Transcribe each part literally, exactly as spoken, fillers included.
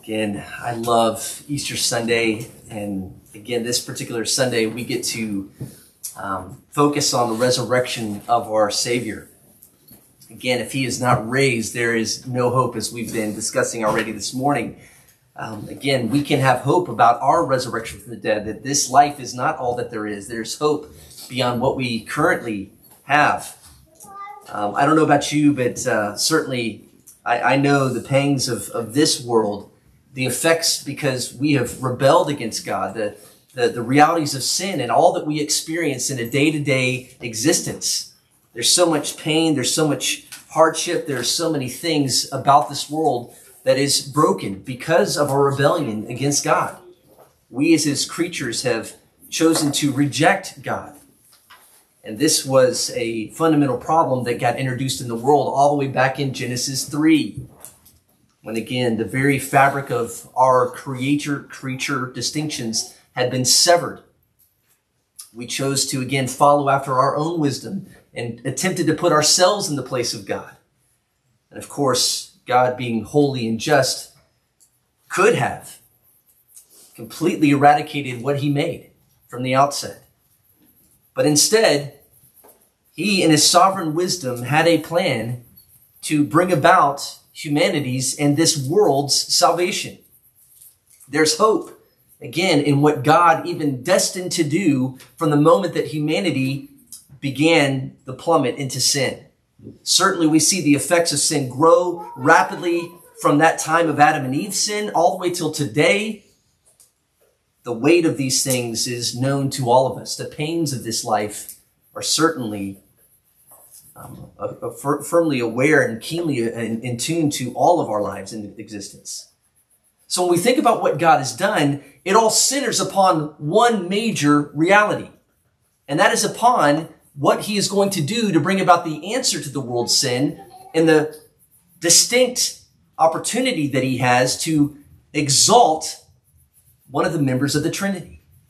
Again, I love Easter Sunday, and again, this particular Sunday, we get to um, focus on the resurrection of our Savior. Again, if He is not raised, there is no hope, as we've been discussing already this morning. Um, again, we can have hope about our resurrection from the dead, that this life is not all that there is. There's hope beyond what we currently have. Um, I don't know about you, but uh, certainly I, I know the pangs of, of this world, the effects because we have rebelled against God, the, the, the realities of sin and all that we experience in a day-to-day existence. There's so much pain, there's so much hardship, there's so many things about this world that is broken because of our rebellion against God. We as His creatures have chosen to reject God. And this was a fundamental problem that got introduced in the world all the way back in Genesis three. When again, the very fabric of our creator-creature distinctions had been severed. We chose to again follow after our own wisdom and attempted to put ourselves in the place of God. And of course, God being holy and just could have completely eradicated what He made from the outset. But instead, He in His sovereign wisdom had a plan to bring about humanity's and this world's salvation. There's hope, again, in what God even destined to do from the moment that humanity began the plummet into sin. Certainly we see the effects of sin grow rapidly from that time of Adam and Eve's sin all the way till today. The weight of these things is known to all of us. The pains of this life are certainly um, a, a fir- firmly aware and keenly in, in tune to all of our lives in existence. So when we think about what God has done, it all centers upon one major reality. And that is upon what He is going to do to bring about the answer to the world's sin and the distinct opportunity that He has to exalt one of the members of the Trinity.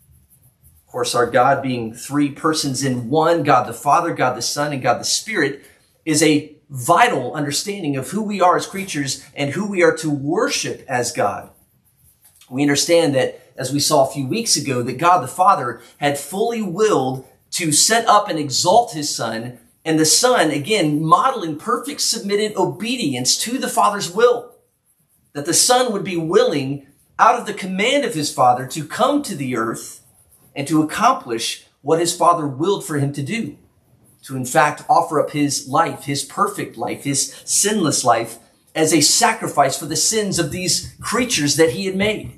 Of course, our God being three persons in one, God the Father, God the Son, and God the Spirit, is a vital understanding of who we are as creatures and who we are to worship as God. We understand that, as we saw a few weeks ago, that God the Father had fully willed to set up and exalt His Son, and the Son, again, modeling perfect submitted obedience to the Father's will. That the Son would be willing, out of the command of His Father, to come to the earth and to accomplish what His Father willed for Him to do. To, in fact, offer up His life, His perfect life, His sinless life, as a sacrifice for the sins of these creatures that He had made.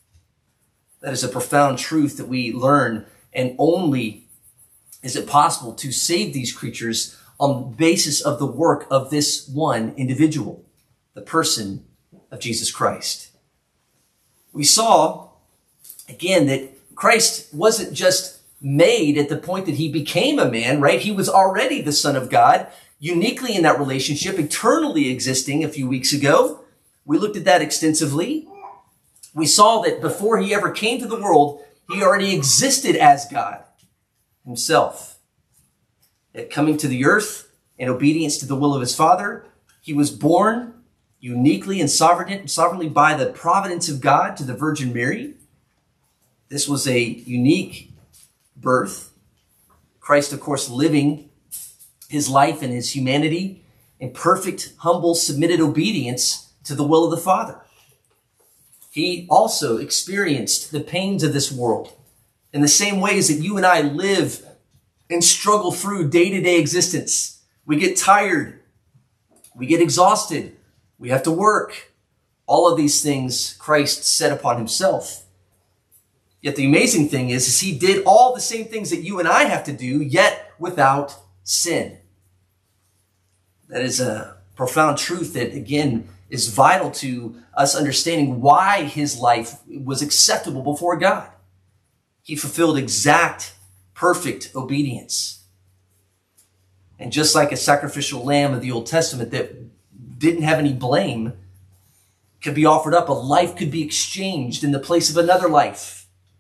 That is a profound truth that we learn, and only is it possible to save these creatures on the basis of the work of this one individual, the person of Jesus Christ. We saw, again, that Christ wasn't just made at the point that He became a man, right? He was already the Son of God, uniquely in that relationship, eternally existing a few weeks ago. We looked at that extensively. We saw that before He ever came to the world, He already existed as God Himself. That coming to the earth in obedience to the will of His Father, He was born uniquely and sovereignly by the providence of God to the Virgin Mary. This was a unique birth. Christ, of course, living His life and His humanity in perfect, humble, submitted obedience to the will of the Father. He also experienced the pains of this world in the same ways that you and I live and struggle through day-to-day existence. We get tired. We get exhausted. We have to work. All of these things Christ set upon Himself. Yet the amazing thing is, is He did all the same things that you and I have to do, yet without sin. That is a profound truth that, again, is vital to us understanding why His life was acceptable before God. He fulfilled exact, perfect obedience. And just like a sacrificial lamb of the Old Testament that didn't have any blame could be offered up, a life could be exchanged in the place of another life,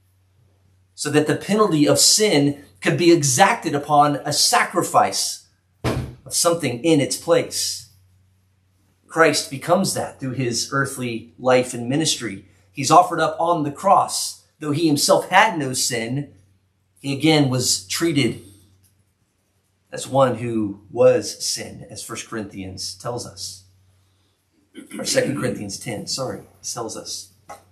so that the penalty of sin could be exacted upon a sacrifice of something in its place. Christ becomes that through his earthly life and ministry. He's offered up on the cross. Though he himself had no sin, he again was treated as one who was sin, as First Corinthians tells us. Or Second Corinthians ten, sorry, tells us.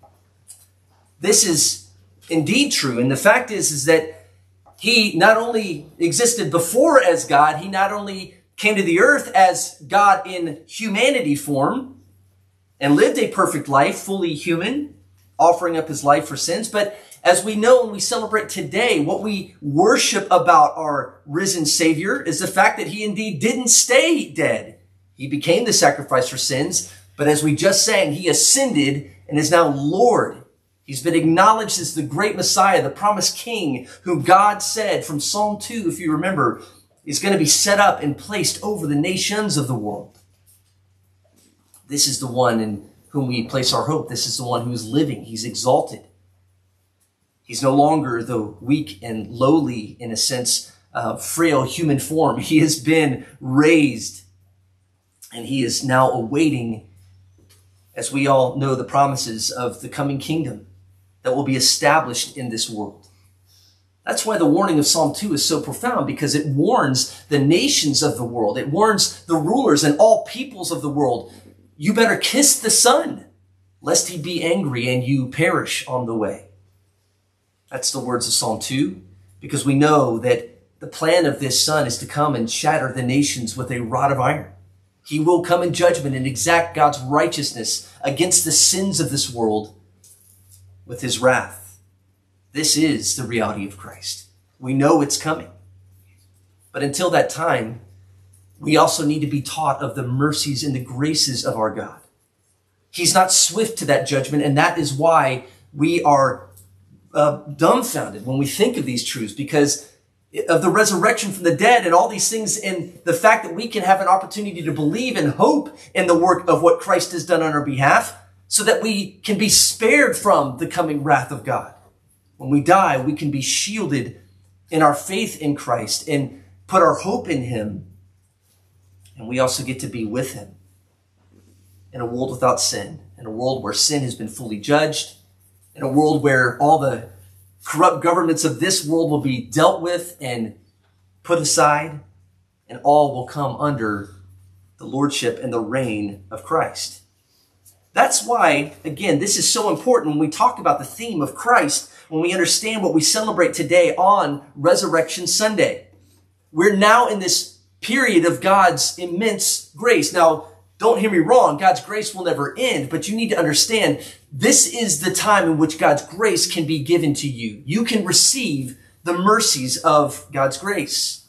This is indeed true. And the fact is, is that he not only existed before as God, he not only came to the earth as God in humanity form and lived a perfect life, fully human, offering up his life for sins, but as we know and we celebrate today, what we worship about our risen Savior is the fact that he indeed didn't stay dead. He became the sacrifice for sins, but as we just sang, he ascended and is now Lord. He's been acknowledged as the great Messiah, the promised King, whom God said from Psalm two, if you remember, is going to be set up and placed over the nations of the world. This is the one in whom we place our hope. This is the one who is living. He's exalted. He's no longer the weak and lowly, in a sense, uh, frail human form. He has been raised, and he is now awaiting, as we all know, the promises of the coming kingdom that will be established in this world. That's why the warning of Psalm two is so profound, because it warns the nations of the world. It warns the rulers and all peoples of the world. You better kiss the Son, lest he be angry and you perish on the way. That's the words of Psalm two, because we know that the plan of this Son is to come and shatter the nations with a rod of iron. He will come in judgment and exact God's righteousness against the sins of this world with his wrath. This is the reality of Christ. We know it's coming. But until that time, we also need to be taught of the mercies and the graces of our God. He's not swift to that judgment, and that is why we are uh, dumbfounded when we think of these truths, because of the resurrection from the dead and all these things, and the fact that we can have an opportunity to believe and hope in the work of what Christ has done on our behalf, so that we can be spared from the coming wrath of God. When we die, we can be shielded in our faith in Christ and put our hope in him. And we also get to be with him in a world without sin, in a world where sin has been fully judged, in a world where all the corrupt governments of this world will be dealt with and put aside, and all will come under the lordship and the reign of Christ. That's why, again, this is so important when we talk about the theme of Christ, when we understand what we celebrate today on Resurrection Sunday. We're now in this period of God's immense grace. Now, don't hear me wrong. God's grace will never end, but you need to understand this is the time in which God's grace can be given to you. You can receive the mercies of God's grace.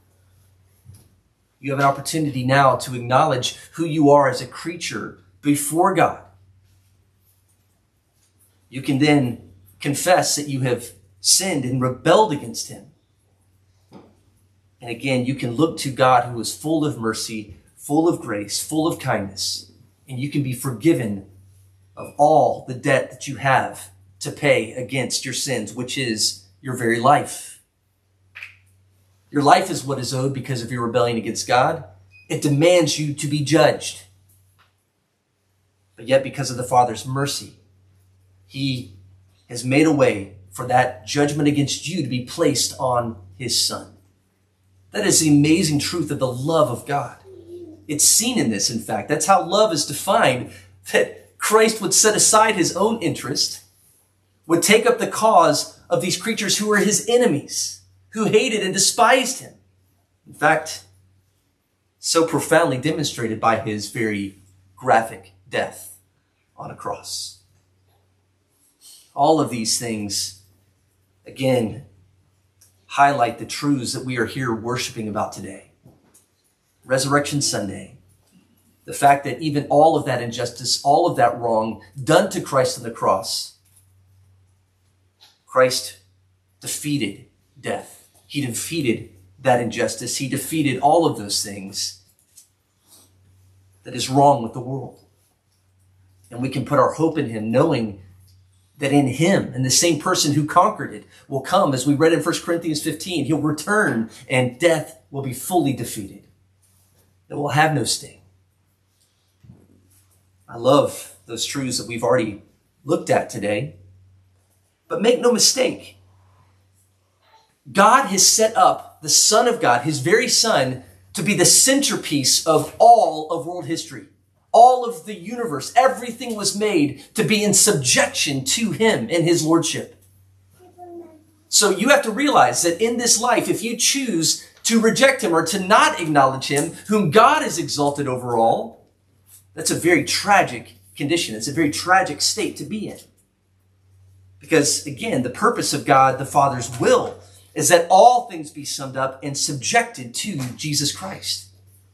You have an opportunity now to acknowledge who you are as a creature before God. You can then confess that you have sinned and rebelled against him. And again, you can look to God, who is full of mercy, full of grace, full of kindness, and you can be forgiven of all the debt that you have to pay against your sins, which is your very life. Your life is what is owed because of your rebellion against God. It demands you to be judged. But yet, because of the Father's mercy, he has made a way for that judgment against you to be placed on his Son. That is the amazing truth of the love of God. It's seen in this, in fact. That's how love is defined, that Christ would set aside his own interest, would take up the cause of these creatures who were his enemies, who hated and despised him. In fact, so profoundly demonstrated by his very graphic death on a cross. All of these things, again, highlight the truths that we are here worshiping about today. Resurrection Sunday. The fact that even all of that injustice, all of that wrong done to Christ on the cross, Christ defeated death. He defeated that injustice. He defeated all of those things that is wrong with the world. And we can put our hope in him, knowing that in him, and the same person who conquered it, will come, as we read in First Corinthians fifteen, he'll return and death will be fully defeated. It will have no sting. I love those truths that we've already looked at today. But make no mistake, God has set up the Son of God, his very Son, to be the centerpiece of all of world history. All of the universe, everything was made to be in subjection to him and his lordship. So you have to realize that in this life, if you choose to reject him or to not acknowledge him, whom God has exalted over all, that's a very tragic condition. It's a very tragic state to be in. Because again, the purpose of God, the Father's will, is that all things be summed up and subjected to Jesus Christ.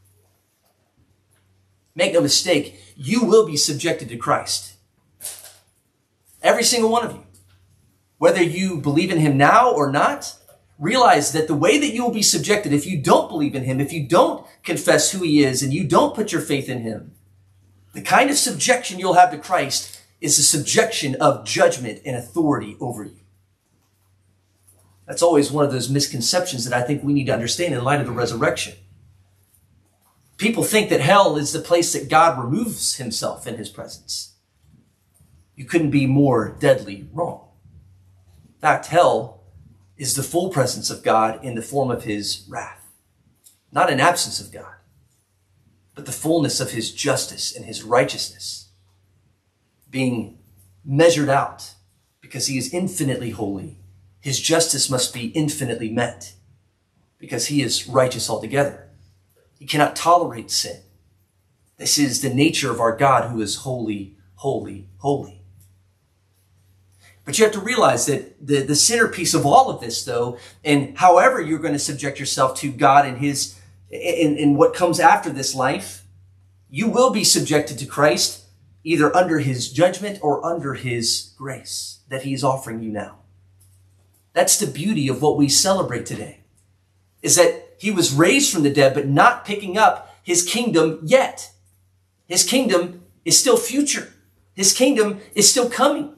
Make no mistake, you will be subjected to Christ. Every single one of you. Whether you believe in him now or not, realize that the way that you will be subjected, if you don't believe in him, if you don't confess who he is and you don't put your faith in him, the kind of subjection you'll have to Christ is a subjection of judgment and authority over you. That's always one of those misconceptions that I think we need to understand in light of the resurrection. People think that hell is the place that God removes himself in his presence. You couldn't be more deadly wrong. In fact, hell is the full presence of God in the form of his wrath. Not an absence of God, but the fullness of his justice and his righteousness being measured out because he is infinitely holy. His justice must be infinitely met because he is righteous altogether. He cannot tolerate sin. This is the nature of our God who is holy, holy, holy. But you have to realize that the, the centerpiece of all of this, though, and however you're going to subject yourself to God and his, in, in what comes after this life, you will be subjected to Christ either under his judgment or under his grace that he is offering you now. That's the beauty of what we celebrate today, is that he was raised from the dead, but not picking up his kingdom yet. His kingdom is still future. His kingdom is still coming.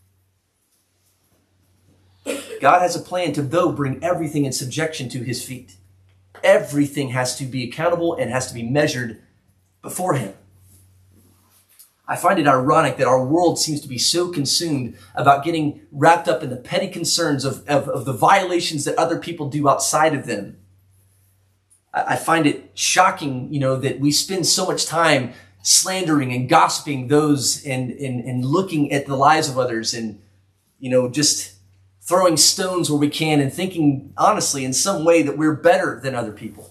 God has a plan to, though, bring everything in subjection to his feet. Everything has to be accountable and has to be measured before him. I find it ironic that our world seems to be so consumed about getting wrapped up in the petty concerns of, of, of the violations that other people do outside of them. I, I find it shocking, you know, that we spend so much time slandering and gossiping those and, and, and looking at the lives of others and, you know, just throwing stones where we can and thinking honestly in some way that we're better than other people.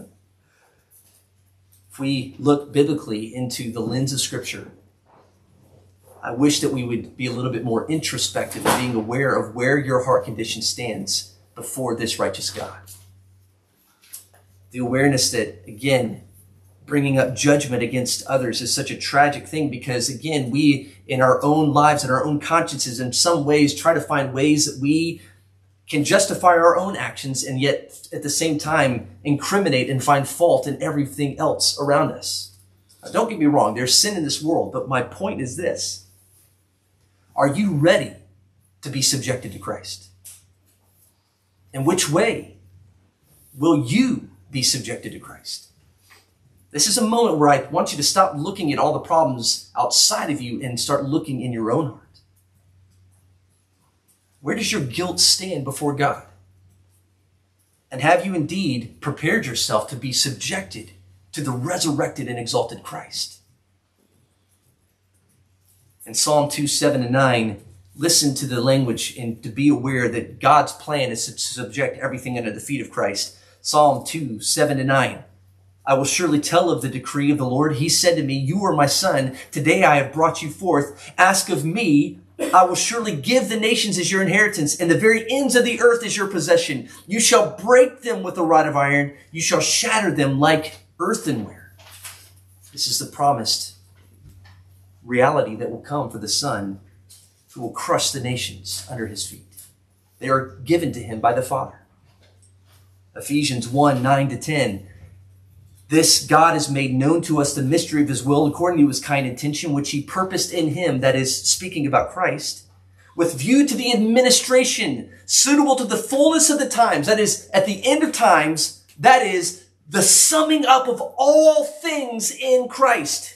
If we look biblically into the lens of Scripture, I wish that we would be a little bit more introspective and being aware of where your heart condition stands before this righteous God. The awareness that, again, bringing up judgment against others is such a tragic thing because, again, we in our own lives and our own consciences in some ways try to find ways that we can justify our own actions and yet at the same time incriminate and find fault in everything else around us. Now, don't get me wrong, there's sin in this world, but my point is this. Are you ready to be subjected to Christ? In which way will you be subjected to Christ? This is a moment where I want you to stop looking at all the problems outside of you and start looking in your own heart. Where does your guilt stand before God? And have you indeed prepared yourself to be subjected to the resurrected and exalted Christ? In Psalm two, seven, and nine, listen to the language and to be aware that God's plan is to subject everything under the feet of Christ. Psalm two, seven, and nine. I will surely tell of the decree of the Lord. He said to me, you are my son. Today I have brought you forth. Ask of me. I will surely give the nations as your inheritance and the very ends of the earth as your possession. You shall break them with a rod of iron. You shall shatter them like earthenware. This is the promised reality that will come for the Son who will crush the nations under his feet. They are given to him by the Father. Ephesians one, nine to ten. This God has made known to us the mystery of his will according to his kind intention, which he purposed in him, that is, speaking about Christ, with view to the administration suitable to the fullness of the times, that is, at the end of times, that is, the summing up of all things in Christ.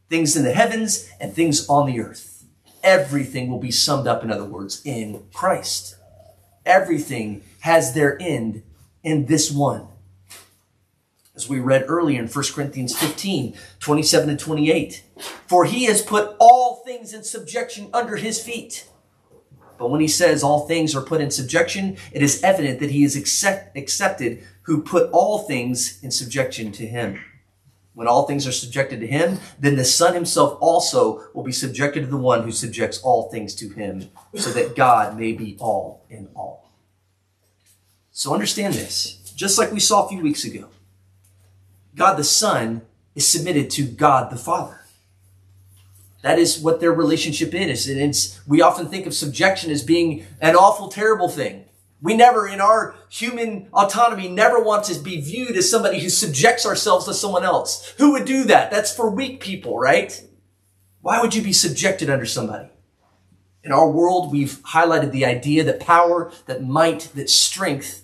things in the heavens and things on the earth. Everything will be summed up, in other words, in Christ. Everything has their end in this one. As we read earlier in First Corinthians fifteen, twenty-seven and twenty-eight. For he has put all things in subjection under his feet. But when he says all things are put in subjection, it is evident that he is accept, accepted who put all things in subjection to him. When all things are subjected to him, then the Son himself also will be subjected to the one who subjects all things to him, so that God may be all in all. So understand this, just like we saw a few weeks ago. God the Son is submitted to God the Father. That is what their relationship is. And it's, we often think of subjection as being an awful, terrible thing. We never, in our human autonomy, never want to be viewed as somebody who subjects ourselves to someone else. Who would do that? That's for weak people, right? Why would you be subjected under somebody? In our world, we've highlighted the idea that power, that might, that strength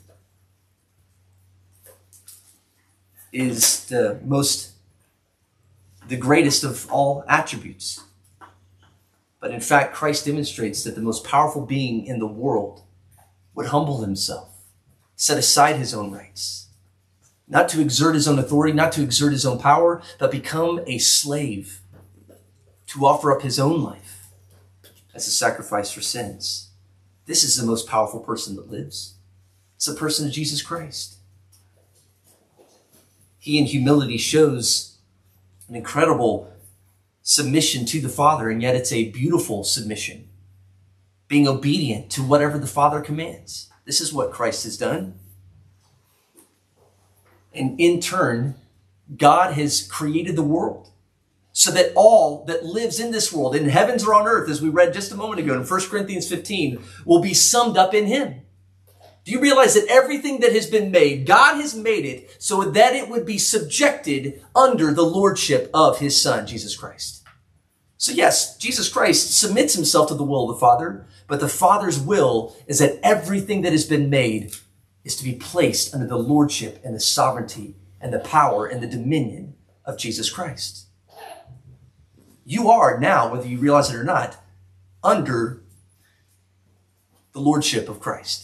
is the most, the greatest of all attributes. But in fact, Christ demonstrates that the most powerful being in the world would humble himself, set aside his own rights, not to exert his own authority, not to exert his own power, but become a slave, to offer up his own life as a sacrifice for sins. This is the most powerful person that lives. It's the person of Jesus Christ. He in humility shows an incredible submission to the Father, and yet it's a beautiful submission, being obedient to whatever the Father commands. This is what Christ has done. And in turn, God has created the world so that all that lives in this world, in heavens or on earth, as we read just a moment ago in First Corinthians fifteen, will be summed up in him. Do you realize that everything that has been made, God has made it so that it would be subjected under the lordship of his Son, Jesus Christ? So yes, Jesus Christ submits himself to the will of the Father, but the Father's will is that everything that has been made is to be placed under the lordship and the sovereignty and the power and the dominion of Jesus Christ. You are now, whether you realize it or not, under the lordship of Christ.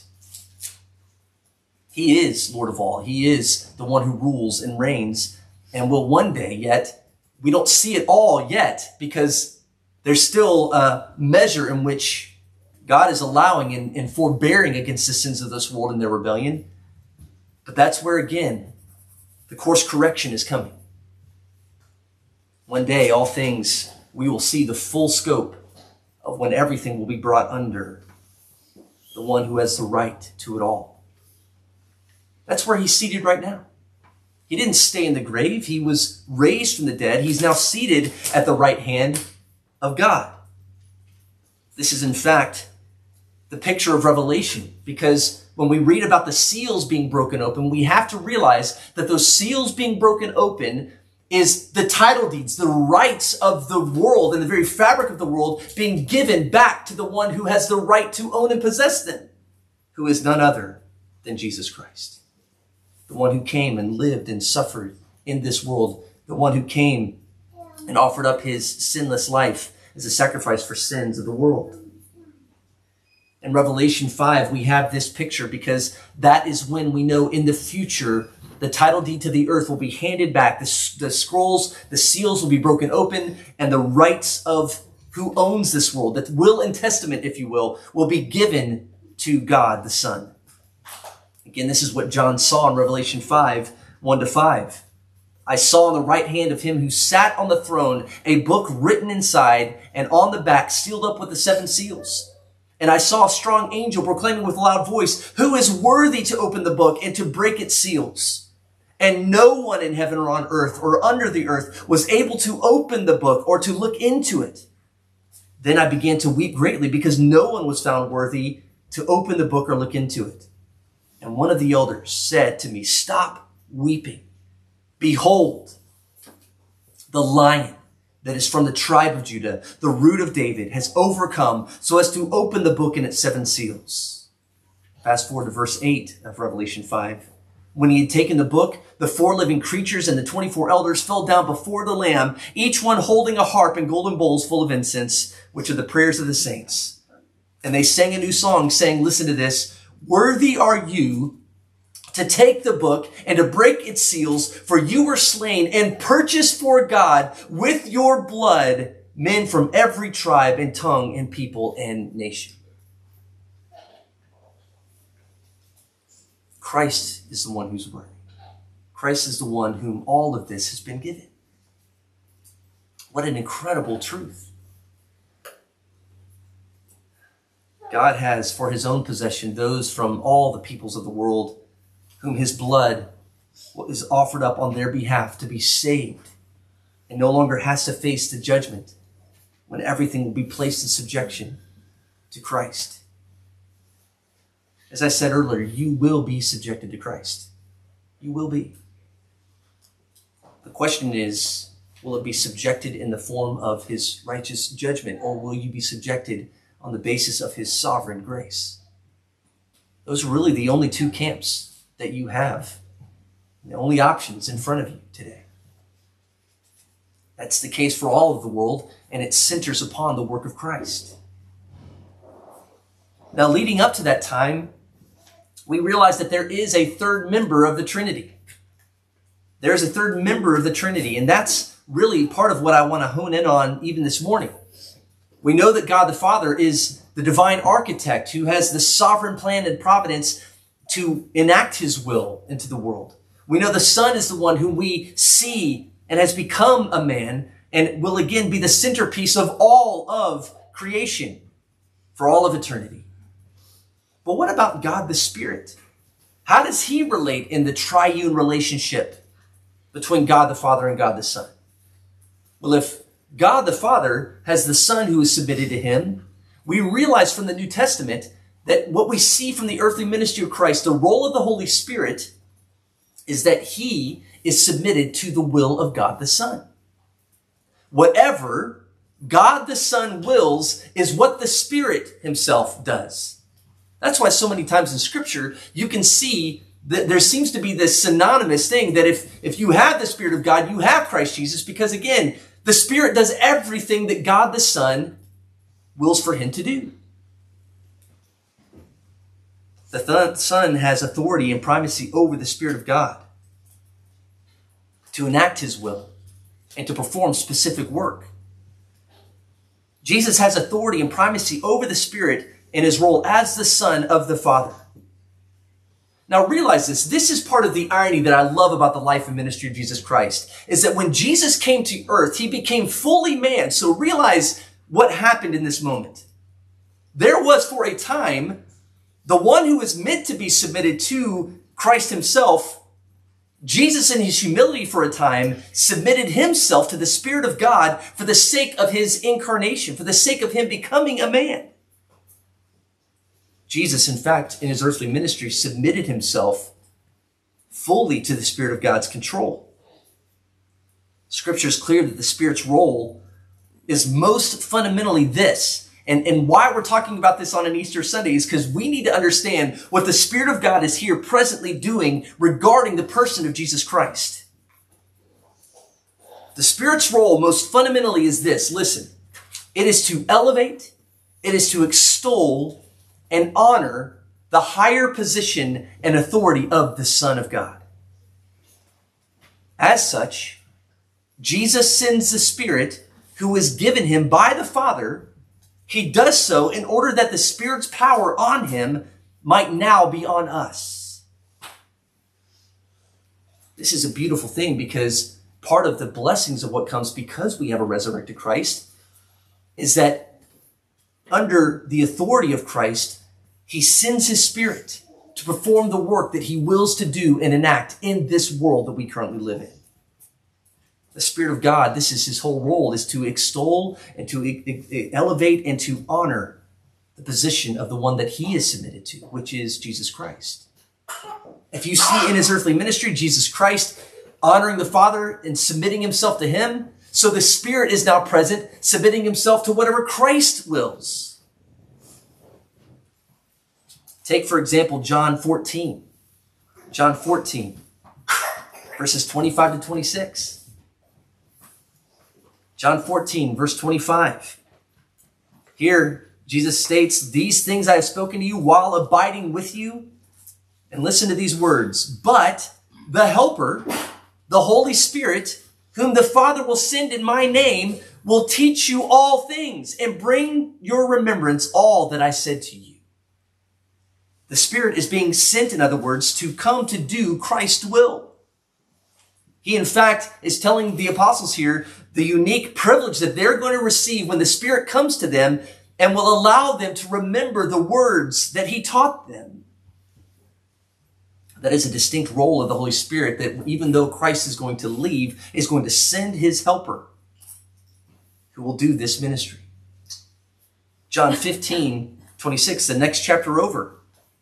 He is Lord of all. He is the one who rules and reigns and will one day, yet we don't see it all yet because there's still a measure in which God is allowing and, and forbearing against the sins of this world and their rebellion. But that's where, again, the course correction is coming. One day, all things, we will see the full scope of when everything will be brought under the one who has the right to it all. That's where he's seated right now. He didn't stay in the grave. He was raised from the dead. He's now seated at the right hand of God. This is, in fact, the picture of Revelation, because when we read about the seals being broken open, we have to realize that those seals being broken open is the title deeds, the rights of the world and the very fabric of the world being given back to the one who has the right to own and possess them, who is none other than Jesus Christ. The one who came and lived and suffered in this world. The one who came and offered up his sinless life as a sacrifice for sins of the world. In Revelation five, we have this picture because that is when we know in the future the title deed to the earth will be handed back. The, the scrolls, the seals will be broken open, and the rights of who owns this world, that will and testament, if you will, will be given to God the Son. Again, this is what John saw in Revelation five, one to five. I saw on the right hand of him who sat on the throne a book written inside and on the back sealed up with the seven seals. And I saw a strong angel proclaiming with a loud voice, who is worthy to open the book and to break its seals? And no one in heaven or on earth or under the earth was able to open the book or to look into it. Then I began to weep greatly because no one was found worthy to open the book or look into it. And one of the elders said to me, stop weeping. Behold, the Lion that is from the tribe of Judah, the root of David, has overcome so as to open the book and its seven seals. Fast forward to verse eight of Revelation five. When he had taken the book, the four living creatures and the twenty-four elders fell down before the Lamb, each one holding a harp and golden bowls full of incense, which are the prayers of the saints. And they sang a new song, saying, listen to this, worthy are you to take the book and to break its seals, for you were slain and purchased for God with your blood men from every tribe and tongue and people and nation. Christ is the one who's worthy. Christ is the one whom all of this has been given. What an incredible truth. God has for his own possession those from all the peoples of the world whom his blood is offered up on their behalf to be saved and no longer has to face the judgment when everything will be placed in subjection to Christ. As I said earlier, you will be subjected to Christ. You will be. The question is, will it be subjected in the form of his righteous judgment, or will you be subjected on the basis of his sovereign grace? Those are really the only two camps that you have, the only options in front of you today. That's the case for all of the world, and it centers upon the work of Christ. Now, leading up to that time, we realize that there is a third member of the Trinity. There's a third member of the Trinity, and that's really part of what I want to hone in on even this morning. We know that God the Father is the divine architect who has the sovereign plan and providence to enact his will into the world. We know the Son is the one whom we see and has become a man and will again be the centerpiece of all of creation for all of eternity. But what about God the Spirit? How does he relate in the triune relationship between God the Father and God the Son? Well, if God the Father has the Son who is submitted to him, we realize from the New Testament that what we see from the earthly ministry of Christ, the role of the Holy Spirit, is that he is submitted to the will of God the Son. Whatever God the Son wills is what the Spirit himself does. That's why so many times in Scripture, you can see that there seems to be this synonymous thing that if, if you have the Spirit of God, you have Christ Jesus, because again, the Spirit does everything that God the Son wills for him to do. The th- Son has authority and primacy over the Spirit of God to enact his will and to perform specific work. Jesus has authority and primacy over the Spirit in his role as the Son of the Father. Now realize this. This is part of the irony that I love about the life and ministry of Jesus Christ, is that when Jesus came to earth, he became fully man. So realize what happened in this moment. There was for a time the one who was meant to be submitted to Christ himself. Jesus, in his humility for a time, submitted himself to the Spirit of God for the sake of his incarnation, for the sake of him becoming a man. Jesus, in fact, in his earthly ministry, submitted himself fully to the Spirit of God's control. Scripture is clear that the Spirit's role is most fundamentally this. And, and why we're talking about this on an Easter Sunday is because we need to understand what the Spirit of God is here presently doing regarding the person of Jesus Christ. The Spirit's role most fundamentally is this. Listen, it is to elevate, it is to extol and honor the higher position and authority of the Son of God. As such, Jesus sends the Spirit who is given him by the Father. He does so in order that the Spirit's power on him might now be on us. This is a beautiful thing because part of the blessings of what comes because we have a resurrected Christ is that under the authority of Christ, he sends his Spirit to perform the work that he wills to do and enact in this world that we currently live in. The Spirit of God, this is his whole role, is to extol and to elevate and to honor the position of the one that he is submitted to, which is Jesus Christ. If you see in his earthly ministry, Jesus Christ honoring the Father and submitting himself to him, so the Spirit is now present, submitting himself to whatever Christ wills. Take, for example, John fourteen. John fourteen, verses twenty-five to twenty-six. John fourteen, verse twenty-five. Here, Jesus states, "These things I have spoken to you while abiding with you." And listen to these words. "But the Helper, the Holy Spirit, whom the Father will send in my name, will teach you all things and bring your remembrance all that I said to you." The Spirit is being sent, in other words, to come to do Christ's will. He, in fact, is telling the apostles here the unique privilege that they're going to receive when the Spirit comes to them and will allow them to remember the words that he taught them. That is a distinct role of the Holy Spirit, that even though Christ is going to leave, is going to send his helper who will do this ministry. John fifteen, twenty-six, the next chapter over.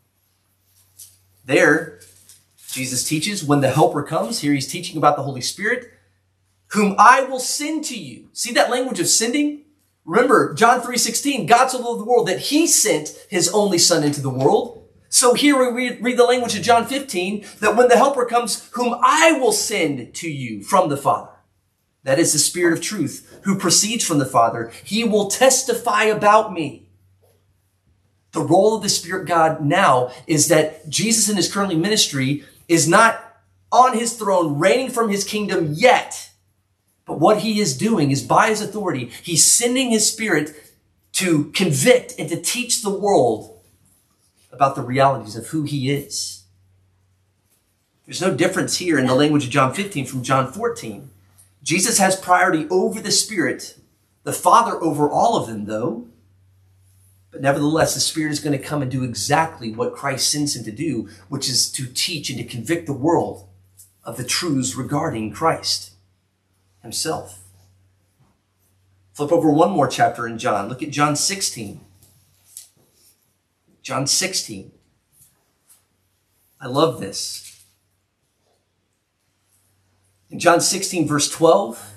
There, Jesus teaches when the helper comes. Here he's teaching about the Holy Spirit, whom I will send to you. See that language of sending? Remember, John three sixteen, God so loved the world that he sent his only son into the world. So here we read, read the language of John fifteen, that when the helper comes, whom I will send to you from the Father. That is the Spirit of truth, who proceeds from the Father. He will testify about me. The role of the Spirit God now is that Jesus in his currently ministry is not on his throne, reigning from his kingdom yet. But what he is doing is, by his authority, he's sending his Spirit to convict and to teach the world about the realities of who he is. There's no difference here in the language of John fifteen from John fourteen. Jesus has priority over the Spirit, the Father over all of them, though. But nevertheless, the Spirit is going to come and do exactly what Christ sends him to do, which is to teach and to convict the world of the truths regarding Christ himself. Flip over one more chapter in John. Look at John sixteen. John sixteen. I love this. In John sixteen, verse twelve,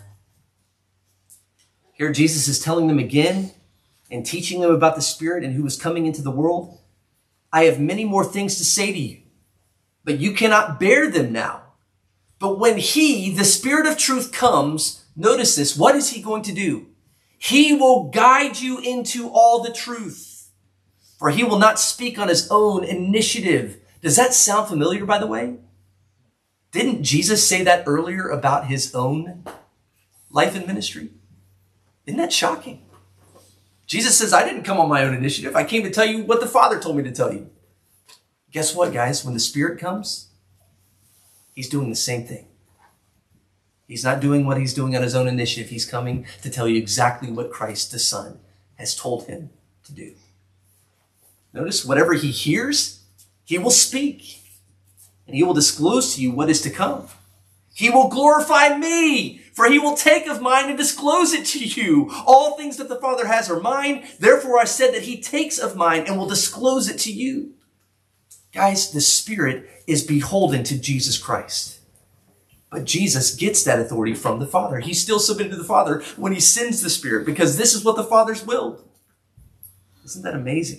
here Jesus is telling them again and teaching them about the Spirit and who is coming into the world. "I have many more things to say to you, but you cannot bear them now. But when he, the Spirit of truth, comes," notice this, what is he going to do? "He will guide you into all the truth. For he will not speak on his own initiative." Does that sound familiar, by the way? Didn't Jesus say that earlier about his own life and ministry? Isn't that shocking? Jesus says, "I didn't come on my own initiative. I came to tell you what the Father told me to tell you." Guess what, guys? When the Spirit comes, he's doing the same thing. He's not doing what he's doing on his own initiative. He's coming to tell you exactly what Christ the Son has told him to do. Notice, whatever he hears, he will speak. And he will disclose to you what is to come. "He will glorify me, for he will take of mine and disclose it to you. All things that the Father has are mine. Therefore I said that he takes of mine and will disclose it to you." Guys, the Spirit is beholden to Jesus Christ. But Jesus gets that authority from the Father. He's still submitted to the Father when he sends the Spirit, because this is what the Father's willed. Isn't that amazing?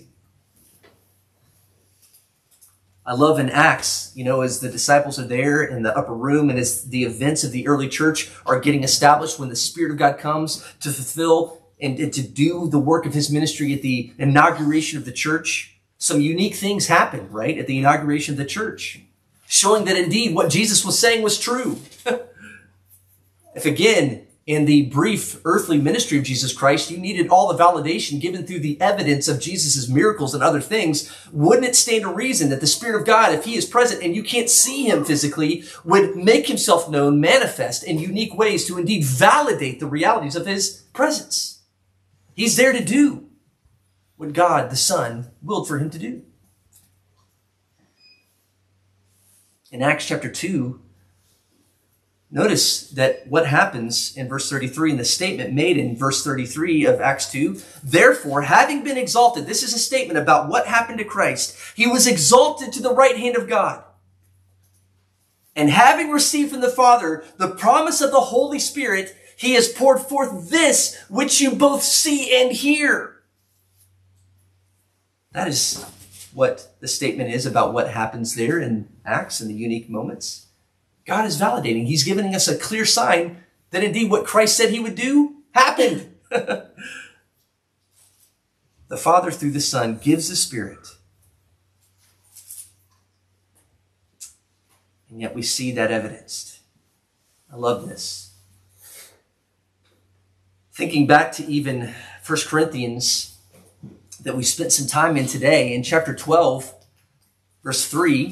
I love in Acts, you know, as the disciples are there in the upper room and as the events of the early church are getting established, when the Spirit of God comes to fulfill and to do the work of his ministry at the inauguration of the church, some unique things happen, right, at the inauguration of the church, showing that indeed what Jesus was saying was true. If again, in the brief earthly ministry of Jesus Christ, you needed all the validation given through the evidence of Jesus' miracles and other things, wouldn't it stand to reason that the Spirit of God, if he is present and you can't see him physically, would make himself known, manifest in unique ways to indeed validate the realities of his presence? He's there to do what God, the Son, willed for him to do. In Acts chapter two, notice that what happens in verse thirty-three, in the statement made in verse thirty-three of Acts two, "Therefore, having been exalted," this is a statement about what happened to Christ, "he was exalted to the right hand of God. And having received from the Father the promise of the Holy Spirit, he has poured forth this which you both see and hear." That is what the statement is about what happens there in Acts and the unique moments. God is validating. He's giving us a clear sign that indeed what Christ said he would do happened. The Father through the Son gives the Spirit. And yet we see that evidenced. I love this. Thinking back to even First Corinthians that we spent some time in today, in chapter twelve, verse three,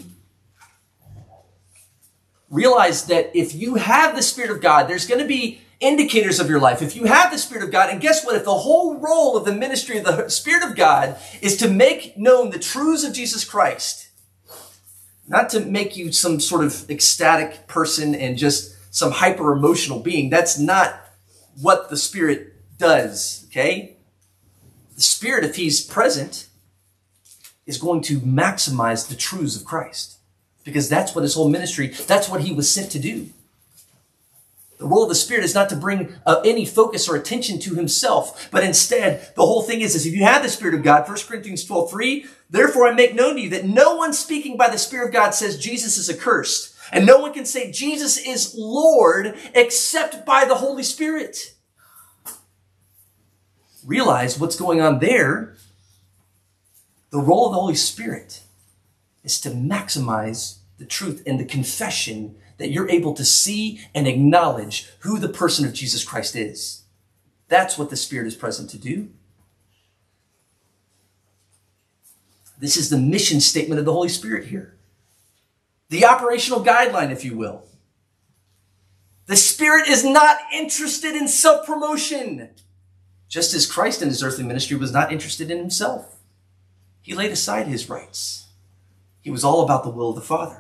realize that if you have the Spirit of God, there's going to be indicators of your life. If you have the Spirit of God, and guess what? If the whole role of the ministry of the Spirit of God is to make known the truths of Jesus Christ, not to make you some sort of ecstatic person and just some hyper emotional being. That's not what the Spirit does, okay? The Spirit, if he's present, is going to maximize the truths of Christ, because that's what his whole ministry, that's what he was sent to do. The role of the Spirit is not to bring uh, any focus or attention to himself, but instead, the whole thing is, is if you have the Spirit of God, First Corinthians twelve three, therefore I make known to you that no one speaking by the Spirit of God says Jesus is accursed, and no one can say Jesus is Lord except by the Holy Spirit. Realize what's going on there. The role of the Holy Spirit is to maximize the truth and the confession that you're able to see and acknowledge who the person of Jesus Christ is. That's what the Spirit is present to do. This is the mission statement of the Holy Spirit here. The operational guideline, if you will. The Spirit is not interested in self-promotion, just as Christ in his earthly ministry was not interested in himself. He laid aside his rights. He was all about the will of the Father.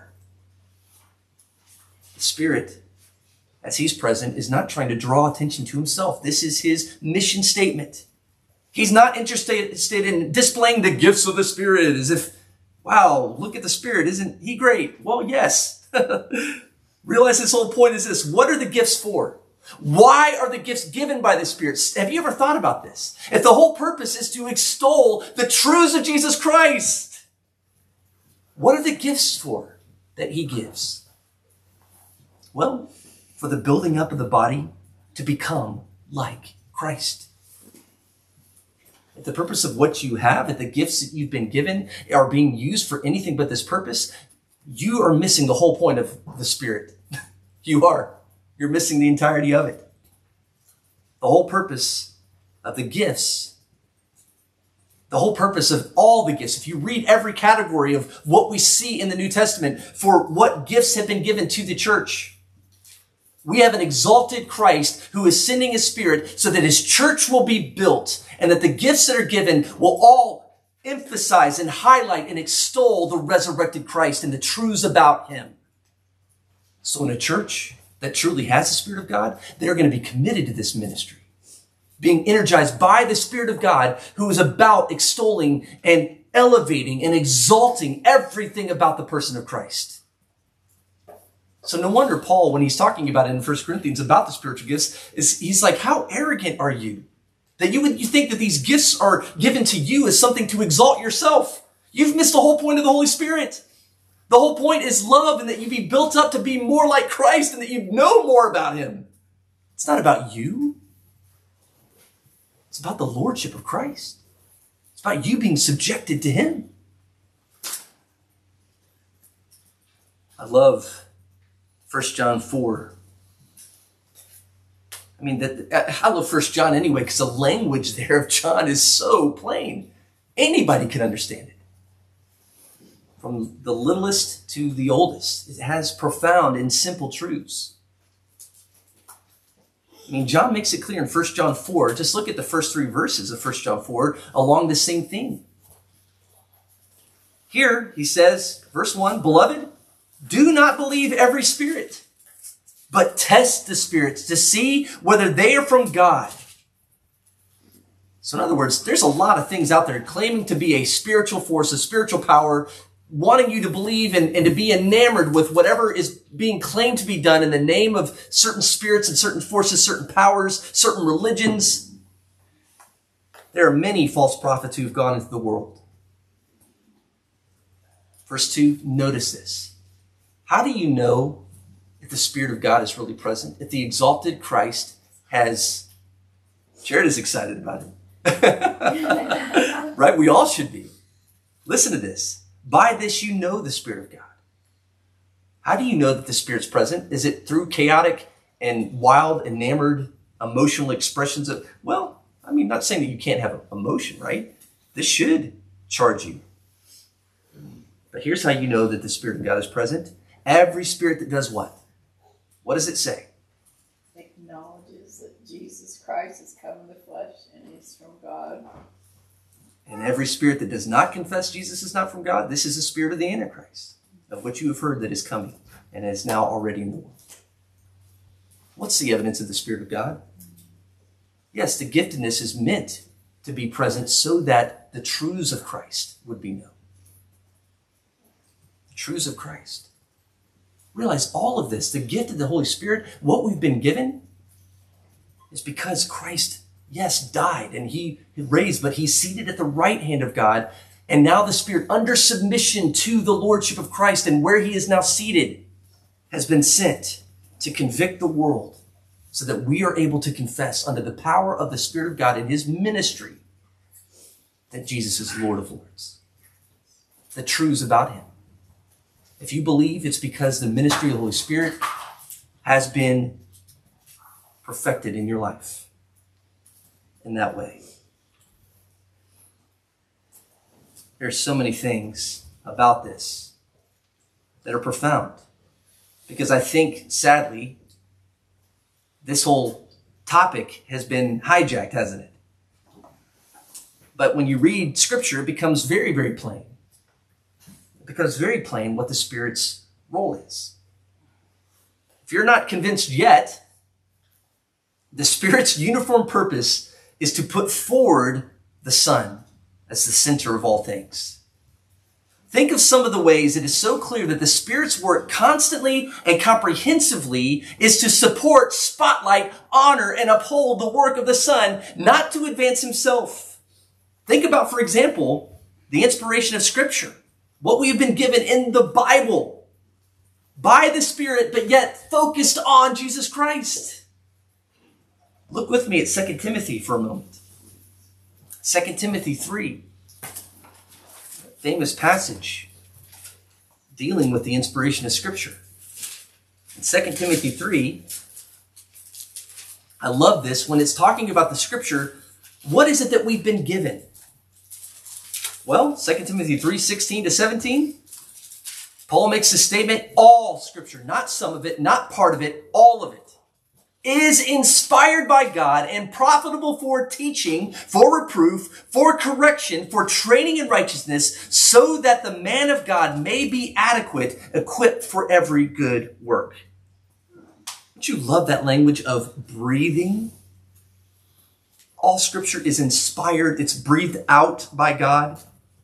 The Spirit, as he's present, is not trying to draw attention to himself. This is his mission statement. He's not interested in displaying the gifts of the Spirit as if, wow, look at the Spirit. Isn't he great? Well, yes. Realize this whole point is this. What are the gifts for? Why are the gifts given by the Spirit? Have you ever thought about this? If the whole purpose is to extol the truths of Jesus Christ, what are the gifts for that he gives? Well, for the building up of the body to become like Christ. If the purpose of what you have, if the gifts that you've been given are being used for anything but this purpose, you are missing the whole point of the Spirit. You are. You're missing the entirety of it. The whole purpose of the gifts, the whole purpose of all the gifts, if you read every category of what we see in the New Testament for what gifts have been given to the church, we have an exalted Christ who is sending his Spirit so that his church will be built, and that the gifts that are given will all emphasize and highlight and extol the resurrected Christ and the truths about him. So in a church that truly has the Spirit of God, they're going to be committed to this ministry, being energized by the Spirit of God, who is about extolling and elevating and exalting everything about the person of Christ. So no wonder Paul, when he's talking about it in First Corinthians about the spiritual gifts, is he's like, how arrogant are you? That you would you think that these gifts are given to you as something to exalt yourself. You've missed the whole point of the Holy Spirit. The whole point is love, and that you be built up to be more like Christ, and that you know more about him. It's not about you. It's about the lordship of Christ. It's about you being subjected to him. I love First John four. I mean, that, I love First John anyway, because the language there of John is so plain. Anybody can understand it. From the littlest to the oldest, it has profound and simple truths. I mean, John makes it clear in First John four. Just look at the first three verses of First John four along the same theme. Here he says, verse one, beloved, do not believe every spirit, but test the spirits to see whether they are from God. So in other words, there's a lot of things out there claiming to be a spiritual force, a spiritual power, wanting you to believe and, and to be enamored with whatever is being claimed to be done in the name of certain spirits and certain forces, certain powers, certain religions. There are many false prophets who have gone into the world. Verse two, notice this. How do you know if the Spirit of God is really present? If the exalted Christ has, Jared is excited about it. Right? We all should be. Listen to this. By this you know the Spirit of God. How do you know that the Spirit's present? Is it through chaotic and wild, enamored, emotional expressions of, well, I mean, not saying that you can't have emotion, right? This should charge you. But here's how you know that the Spirit of God is present. Every spirit that does what? What does it say? Acknowledges that Jesus Christ has come in the flesh and is from God. And every spirit that does not confess Jesus is not from God, this is the spirit of the Antichrist, of which you have heard that is coming and is now already in the world. What's the evidence of the Spirit of God? Yes, the giftedness is meant to be present so that the truths of Christ would be known. The truths of Christ. Realize all of this, the gift of the Holy Spirit, what we've been given, is because Christ, yes, died and he raised, but he's seated at the right hand of God. And now the Spirit, under submission to the Lordship of Christ and where he is now seated, has been sent to convict the world so that we are able to confess under the power of the Spirit of God in his ministry that Jesus is Lord of Lords. The truths about him. If you believe, it's because the ministry of the Holy Spirit has been perfected in your life in that way. There's so many things about this that are profound. Because I think, sadly, this whole topic has been hijacked, hasn't it? But when you read Scripture, it becomes very, very plain. It becomes very plain what the Spirit's role is. If you're not convinced yet, the Spirit's uniform purpose is to put forward the Son as the center of all things. Think of some of the ways it is so clear that the Spirit's work constantly and comprehensively is to support, spotlight, honor, and uphold the work of the Son, not to advance himself. Think about, for example, the inspiration of Scripture, what we have been given in the Bible by the Spirit, but yet focused on Jesus Christ. Look with me at Second Timothy for a moment. Second Timothy three. Famous passage dealing with the inspiration of Scripture. In Second Timothy three, I love this. When it's talking about the Scripture, what is it that we've been given? Well, Second Timothy three, sixteen to seventeen, Paul makes a statement, all Scripture, not some of it, not part of it, all of it, is inspired by God and profitable for teaching, for reproof, for correction, for training in righteousness, so that the man of God may be adequate, equipped for every good work. Don't you love that language of breathing? All Scripture is inspired. It's breathed out by God.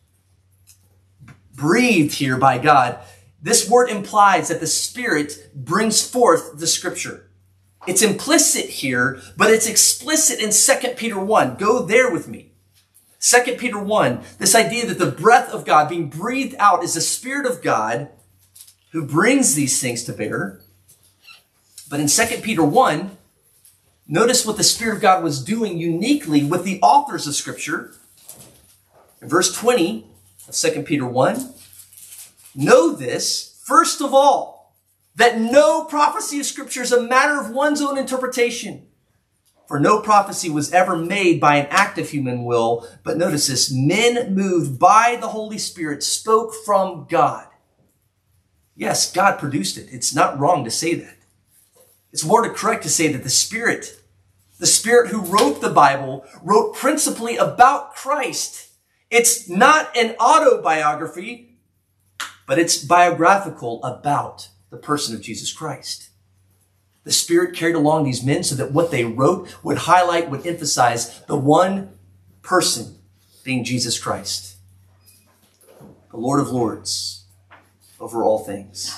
Breathed here by God. This word implies that the Spirit brings forth the Scripture. It's implicit here, but it's explicit in Second Peter one. Go there with me. Second Peter one, this idea that the breath of God being breathed out is the Spirit of God who brings these things to bear. But in Second Peter one, notice what the Spirit of God was doing uniquely with the authors of Scripture. In verse twenty of Second Peter one, know this, first of all, that no prophecy of Scripture is a matter of one's own interpretation. For no prophecy was ever made by an act of human will, but notice this, men moved by the Holy Spirit spoke from God. Yes, God produced it. It's not wrong to say that. It's more correct to say that the Spirit, the Spirit who wrote the Bible, wrote principally about Christ. It's not an autobiography, but it's biographical about the person of Jesus Christ. The Spirit carried along these men so that what they wrote would highlight, would emphasize the one person being Jesus Christ, the Lord of Lords over all things.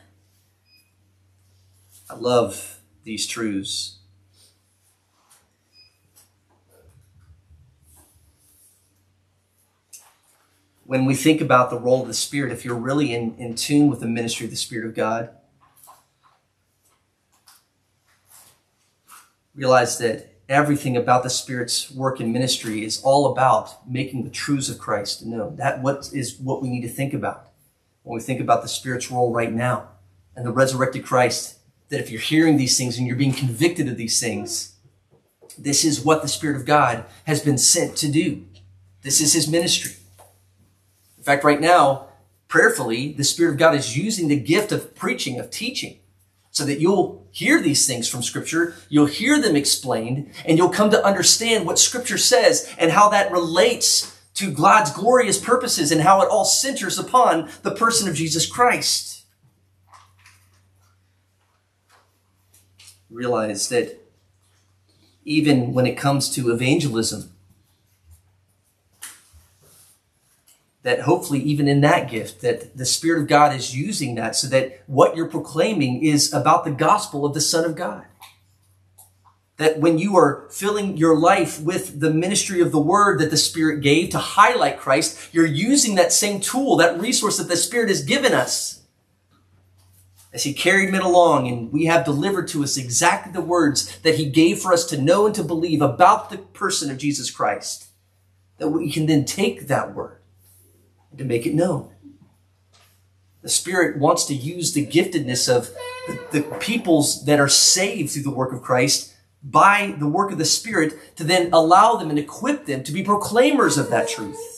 I love these truths. when we think about the role of the Spirit, if you're really in, in tune with the ministry of the Spirit of God, realize that everything about the Spirit's work and ministry is all about making the truths of Christ known. That what is what we need to think about when we think about the Spirit's role right now and the resurrected Christ, that if you're hearing these things and you're being convicted of these things, this is what the Spirit of God has been sent to do. This is his ministry. In fact, right now, prayerfully, the Spirit of God is using the gift of preaching, of teaching, so that you'll hear these things from Scripture, you'll hear them explained, and you'll come to understand what Scripture says and how that relates to God's glorious purposes and how it all centers upon the person of Jesus Christ. Realize that even when it comes to evangelism, that hopefully even in that gift, that the Spirit of God is using that so that what you're proclaiming is about the gospel of the Son of God. That when you are filling your life with the ministry of the word that the Spirit gave to highlight Christ, you're using that same tool, that resource that the Spirit has given us. As he carried men along, and we have delivered to us exactly the words that he gave for us to know and to believe about the person of Jesus Christ, that we can then take that word and to make it known. The Spirit wants to use the giftedness of the, the peoples that are saved through the work of Christ by the work of the Spirit to then allow them and equip them to be proclaimers of that truth.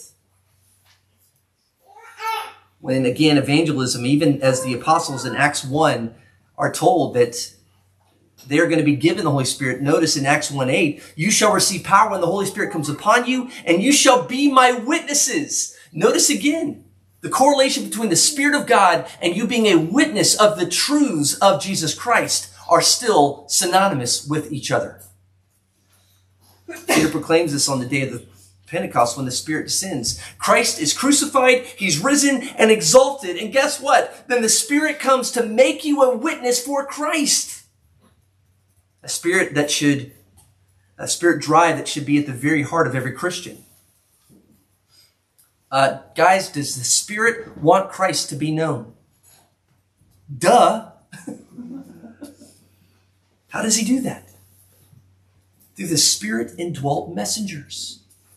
When, again, evangelism, even as the apostles in Acts one are told that they're going to be given the Holy Spirit. Notice in Acts one eight, you shall receive power when the Holy Spirit comes upon you, and you shall be my witnesses. Notice again, the correlation between the Spirit of God and you being a witness of the truths of Jesus Christ are still synonymous with each other. Peter proclaims this on the day of the Pentecost when the Spirit descends. Christ is crucified, he's risen and exalted. And guess what? Then the Spirit comes to make you a witness for Christ. A spirit that should, a spirit drive that should be at the very heart of every Christian. Uh, guys, does the Spirit want Christ to be known? Duh. How does he do that? Through the Spirit indwelt messengers.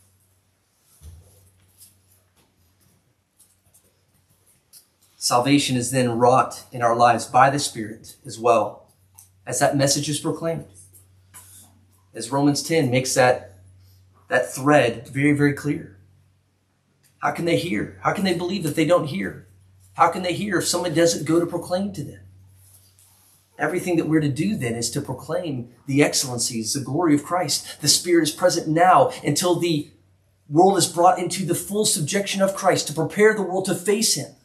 Salvation is then wrought in our lives by the Spirit as well, as that message is proclaimed. As Romans ten makes that, that thread very, very clear. How can they hear? How can they believe if they don't hear? How can they hear if someone doesn't go to proclaim to them? Everything that we're to do then is to proclaim the excellencies, the glory of Christ. The Spirit is present now until the world is brought into the full subjection of Christ to prepare the world to face him.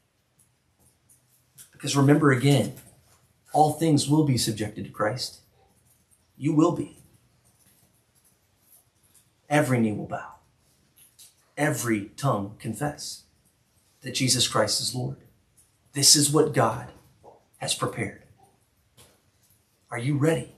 Because remember again, all things will be subjected to Christ. You will be. Every knee will bow. Every tongue confess that Jesus Christ is Lord. This is what God has prepared. Are you ready?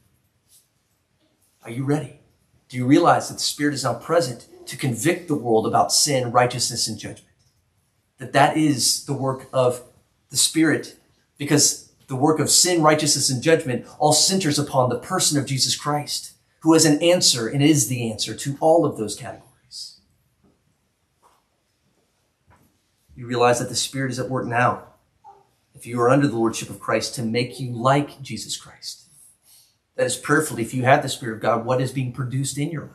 Are you ready? Do you realize that the Spirit is now present to convict the world about sin, righteousness, and judgment? That that is the work of the Spirit, because the work of sin, righteousness, and judgment all centers upon the person of Jesus Christ, who is an answer and is the answer to all of those categories. You realize that the Spirit is at work now, if you are under the Lordship of Christ, to make you like Jesus Christ. That is prayerfully, if you have the Spirit of God, what is being produced in your life.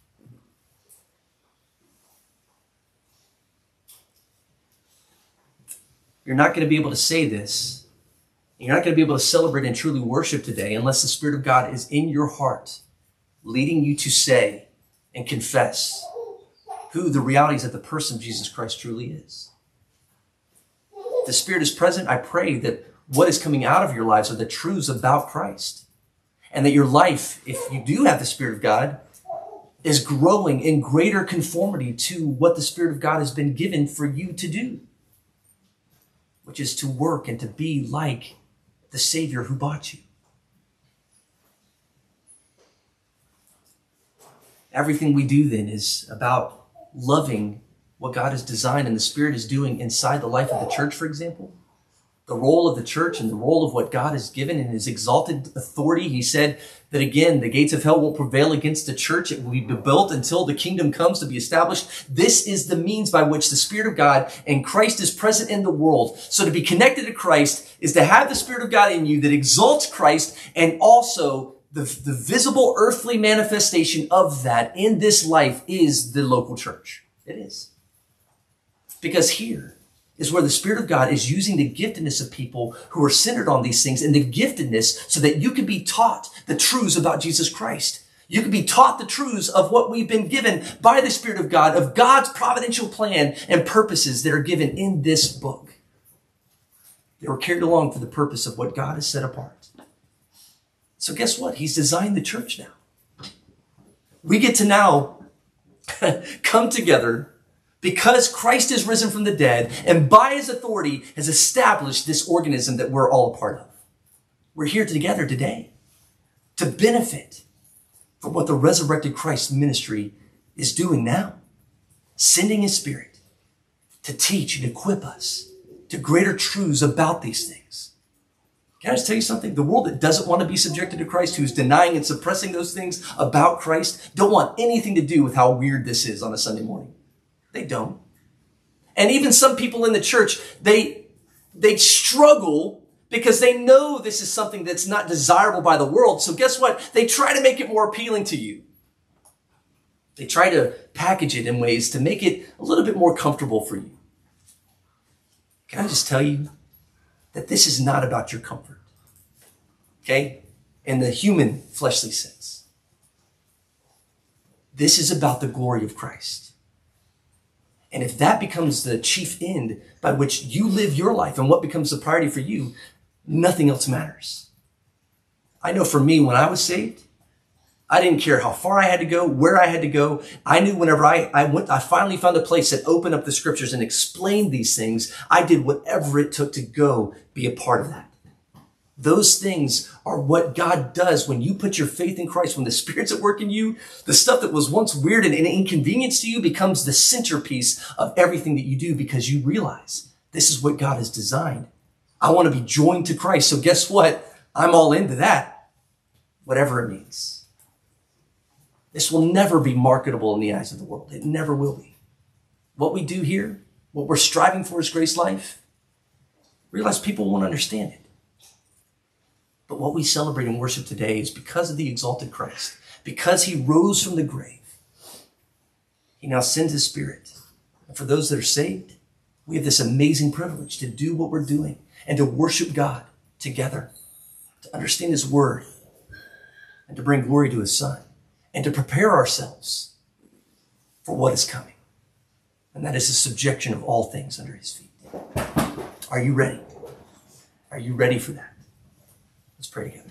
You're not going to be able to say this. You're not going to be able to celebrate and truly worship today unless the Spirit of God is in your heart, leading you to say and confess who the realities of the person of Jesus Christ truly is. If the Spirit is present, I pray that what is coming out of your lives are the truths about Christ. And that your life, if you do have the Spirit of God, is growing in greater conformity to what the Spirit of God has been given for you to do, which is to work and to be like the Savior who bought you. Everything we do then is about loving what God has designed and the Spirit is doing inside the life of the church, for example, the role of the church and the role of what God has given in his exalted authority. He said that, again, the gates of hell won't prevail against the church. It will be built until the kingdom comes to be established. This is the means by which the Spirit of God and Christ is present in the world. So to be connected to Christ is to have the Spirit of God in you that exalts Christ, and also the, the visible earthly manifestation of that in this life is the local church. It is. Because here is where the Spirit of God is using the giftedness of people who are centered on these things, and the giftedness so that you can be taught the truths about Jesus Christ. You can be taught the truths of what we've been given by the Spirit of God, of God's providential plan and purposes that are given in this book. They were carried along for the purpose of what God has set apart. So guess what? He's designed the church now. We get to now come together because Christ is risen from the dead, and by his authority has established this organism that we're all a part of. We're here together today to benefit from what the resurrected Christ ministry is doing now, sending his Spirit to teach and equip us to greater truths about these things. Can I just tell you something? The world that doesn't want to be subjected to Christ, who's denying and suppressing those things about Christ, don't want anything to do with how weird this is on a Sunday morning. They don't. And even some people in the church, they, they struggle because they know this is something that's not desirable by the world. So guess what? They try to make it more appealing to you. They try to package it in ways to make it a little bit more comfortable for you. Can I just tell you that this is not about your comfort? Okay? In the human fleshly sense. This is about the glory of Christ. And if that becomes the chief end by which you live your life and what becomes the priority for you, nothing else matters. I know for me, when I was saved, I didn't care how far I had to go, where I had to go. I knew whenever I, I went, I finally found a place that opened up the scriptures and explained these things. I did whatever it took to go be a part of that. Those things are what God does when you put your faith in Christ, when the Spirit's at work in you. The stuff that was once weird and an inconvenience to you becomes the centerpiece of everything that you do, because you realize this is what God has designed. I want to be joined to Christ. So guess what? I'm all into that, whatever it means. This will never be marketable in the eyes of the world. It never will be. What we do here, what we're striving for is Grace Life. Realize people won't understand it. But what we celebrate and worship today is because of the exalted Christ, because he rose from the grave. He now sends his Spirit. And for those that are saved, we have this amazing privilege to do what we're doing and to worship God together, to understand his word, and to bring glory to his Son, and to prepare ourselves for what is coming. And that is the subjection of all things under his feet. Are you ready? Are you ready for that? Let's pray together.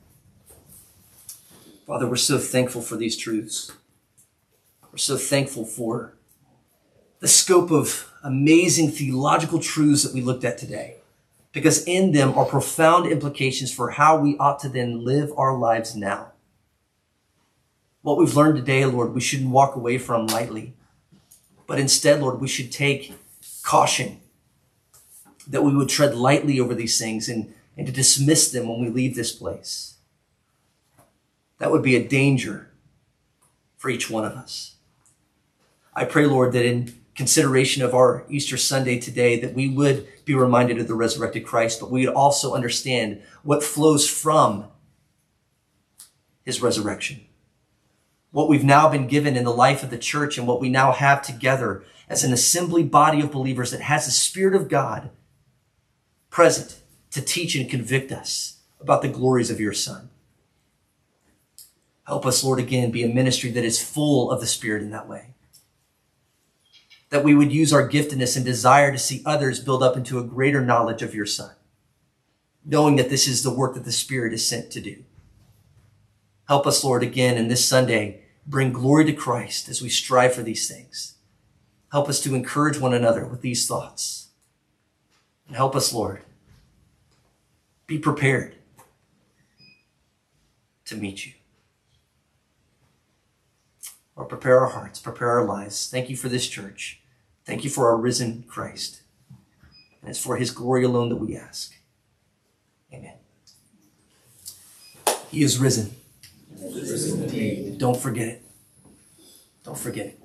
Father, we're so thankful for these truths. We're so thankful for the scope of amazing theological truths that we looked at today, because in them are profound implications for how we ought to then live our lives now. What we've learned today, Lord, we shouldn't walk away from lightly, but instead, Lord, we should take caution that we would tread lightly over these things and and to dismiss them when we leave this place. That would be a danger for each one of us. I pray, Lord, that in consideration of our Easter Sunday today, that we would be reminded of the resurrected Christ, but we would also understand what flows from his resurrection. What we've now been given in the life of the church and what we now have together as an assembly body of believers that has the Spirit of God present to teach and convict us about the glories of your Son. Help us, Lord, again, be a ministry that is full of the Spirit in that way. That we would use our giftedness and desire to see others build up into a greater knowledge of your Son, knowing that this is the work that the Spirit is sent to do. Help us, Lord, again, in this Sunday, bring glory to Christ as we strive for these things. Help us to encourage one another with these thoughts. And help us, Lord, be prepared to meet you. Or prepare our hearts, prepare our lives. Thank you for this church. Thank you for our risen Christ. And it's for his glory alone that we ask. Amen. He is risen. Risen indeed. Don't forget it. Don't forget it.